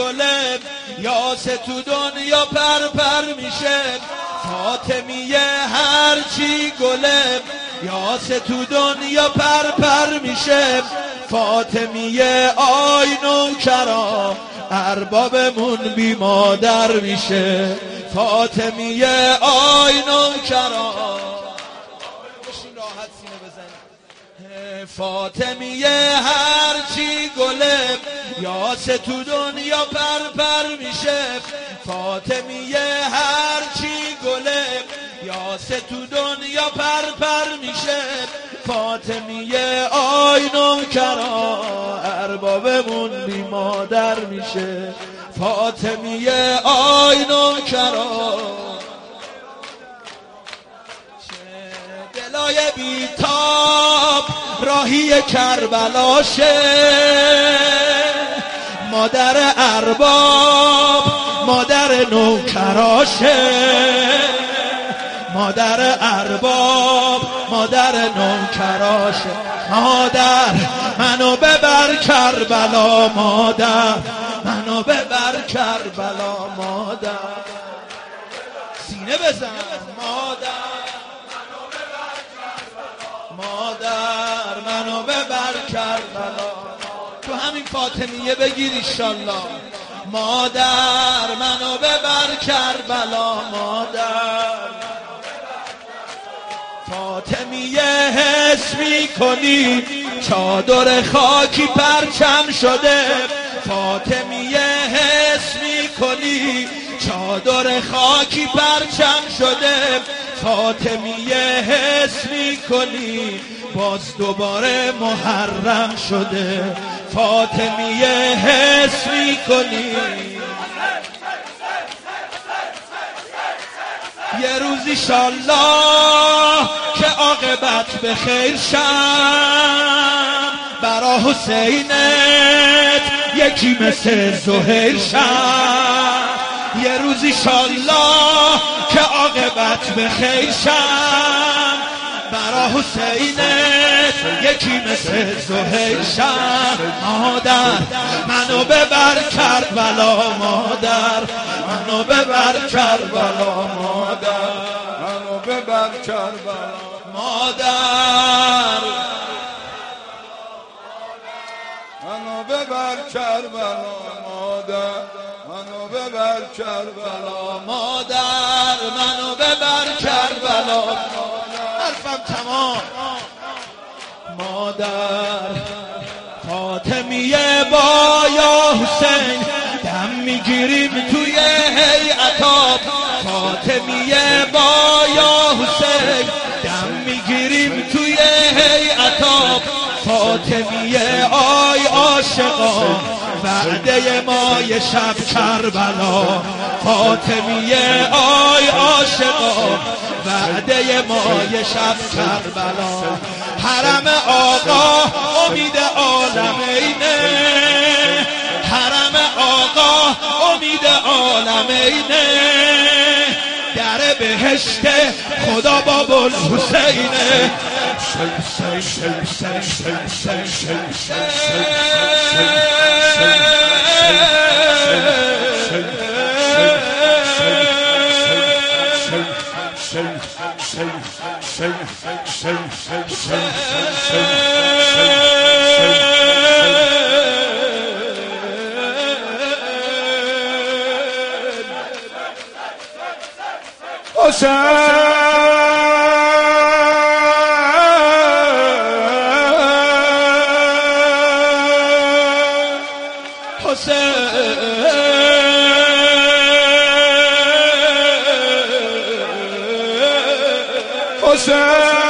گله، یاسه تو دنیا پر میشه. فاطمیه هرچی گله، یاسه تو دنیا پر میشه. فاطمیه آی نوکرا، اربابمون بی مادر میشه. فاطمیه آی نوکرا، راحت سینه بزنی. فاطمیه هرچی گله، یاسه تو دنیا پر میشه. فاطمیه هرچی گله، یاسه تو دنیا پر میشه. فاطمیه آی نوکرا، اربابمون بی مادر میشه. فاطمیه آی نوکرا، دلای بیتاب راهی کربلاشه. مادر ارباب مادر نوکراشه. مادر ارباب مادر نوکراشه. مادر منو ببر کربلا، مادر منو ببر کربلا. مادر سینه بزن. مادر منو ببر کربلا. تو همین فاطمیه بگیر ایشالله. مادر منو ببر کربلا. مادر فاطمیه حس میکنی چادر خاکی پرچم شده. فاطمیه حس میکنی چادر خاکی پرچم شده. فاطمیه حس میکنی باز دوباره محرم شده. فاطمیه حس میکنی یه روزی انشالله که عاقبت به خیر شم، برا حسینت یکی مثل زهیر شم. یه روزی انشالله که عاقبت به خیر شم، برا حسینت یکی مثل زهیر شم. مادر منو ببر کربلا، مادر منو ببر کربلا. مادر منو ببر کربلا. مادر منو ببر کربلا. مادر منو ببر کربلا. مادر منو ببر کربلا. حرفم تمام. مادر فاطمیه با یا حسین دم میگیریم توی هیئتاب. فاطمیه با یا حسین دم میگیریم توی هیئتاب. فاطمیه آی عاشقا، وعده ما یه شب کربلا. فاطمیه آی عاشقا، وعده ما یه شب کربلا. حرم آقا امید عالمینه، حرم آقا امید عالمینه. در بهشت خدا باب الحسینه. حسین